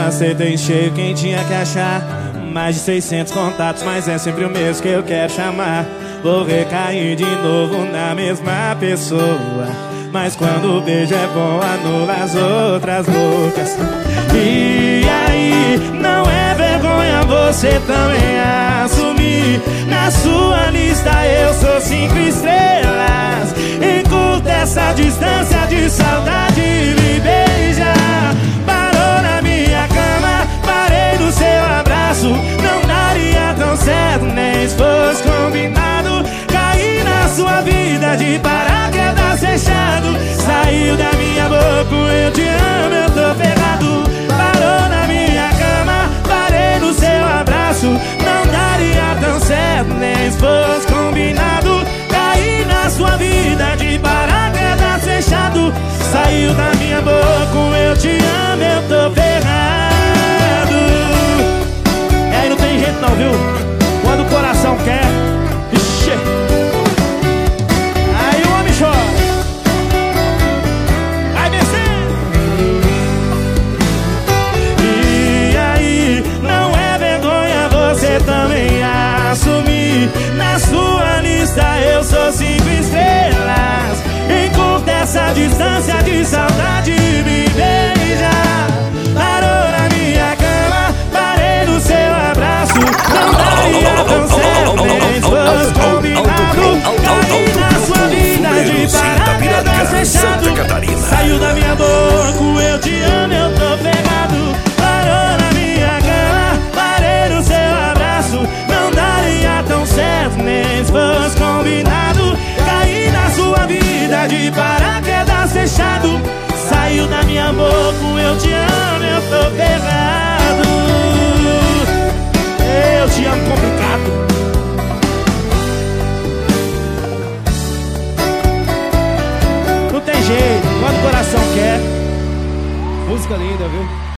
aceitei cheio quem tinha que achar. Mais de 600 contatos, mas é sempre o mesmo que eu quero chamar. Vou recair de novo na mesma pessoa, mas quando o beijo é bom anula as outras bocas. E aí, não é vergonha você também assumir? Na sua lista eu sou 5 estrelas. Encurta essa distância de saudade e me beija. Parou na minha cama, parei no seu abraço. Não daria tão certo nem se fosse combinado. Caí na sua vida de paraquedas fechado. Saiu da minha boca, eu te amo, eu tô ferrado. Parou na minha cama, parei no seu abraço. Não daria tão certo nem se fosse combinado. Caí na sua vida de paraquedas fechado. Saiu da minha boca, eu te amo, eu tô ferrado. E aí não tem jeito não, viu? Quando o coração quer, ixi, aí o homem chora. Vai descer. E aí, não é vergonha você também assumir? Na sua lista eu sou 5 estrelas. Encurta essa distância de saudade e me beija. Parou na minha cama, parei no seu abraço. Não daria tão certo nem se fosse combinado. Caí na sua vida de paraquedas fechado. Saiu da minha boca, eu te amo, eu tô ferrado. Parou na minha cama, parei no seu abraço. Não daria tão certo nem se fosse combinado. Caí na sua vida de paraquedas fechado. Saiu da minha boca, eu te amo, eu tô ferrado. Eu te amo complicado. Não tem jeito, quando o coração quer. Música linda, viu?